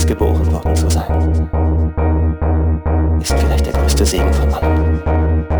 geboren worden zu sein, ist vielleicht der größte Segen von allem.